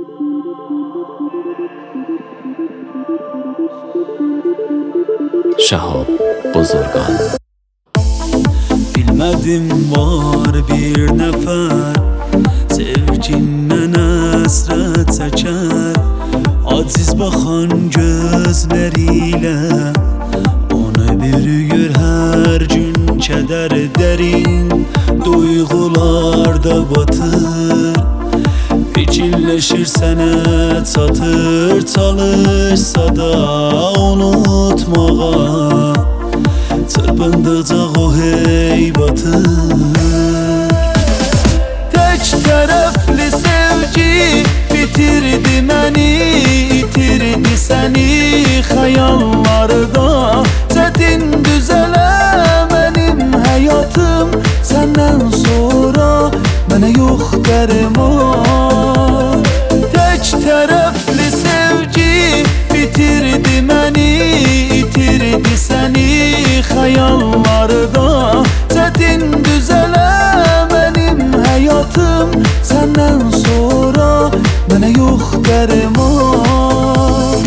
Şahab Bozorgan. Bilmedim var bir nefer sevginden əsrət çəkər, aciz baxan gözləriyle onu bürüyür her gün kədər dərin duyğularda batır. Fikirləşir sənə çatır, çalışsa da unutmağa, çırpındıqca o hey batır. Tek tərəfli sevgi bitirdi məni, itirdi səni xəyallarda. Çətin düzələ mənim həyatım, səndən sonra mənə yox dərman. Tek tərəfli sevgi bitirdi məni, itirdi səni xəyallarda. Çətin düzələ mənim həyatım, səndən sonra mənə yox dərman.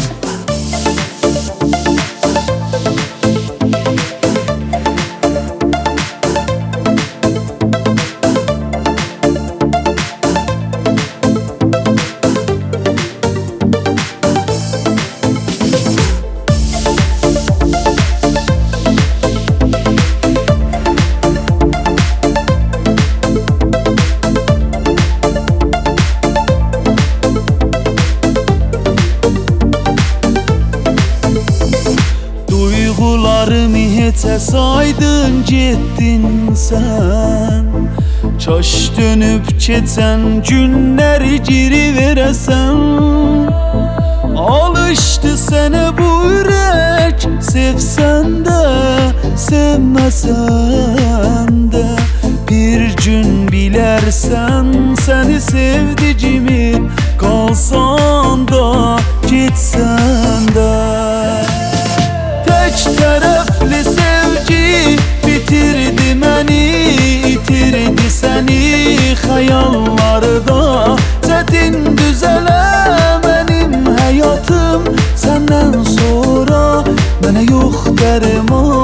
Duygularımı heçə saydın getdin sən, Çaş dönüb keçən günləri geri verəsən. Alışdı sənə bu ürək, sevsən də sevməsən də. Bir gün bilərsən səni sevdicimi, qalsan da getsən də. Tek tərəfli sevgi bitirdi məni, itirdi səni xəyallarda. Çətin düzələ mənim həyatım, səndən sonra mənə yox dərman.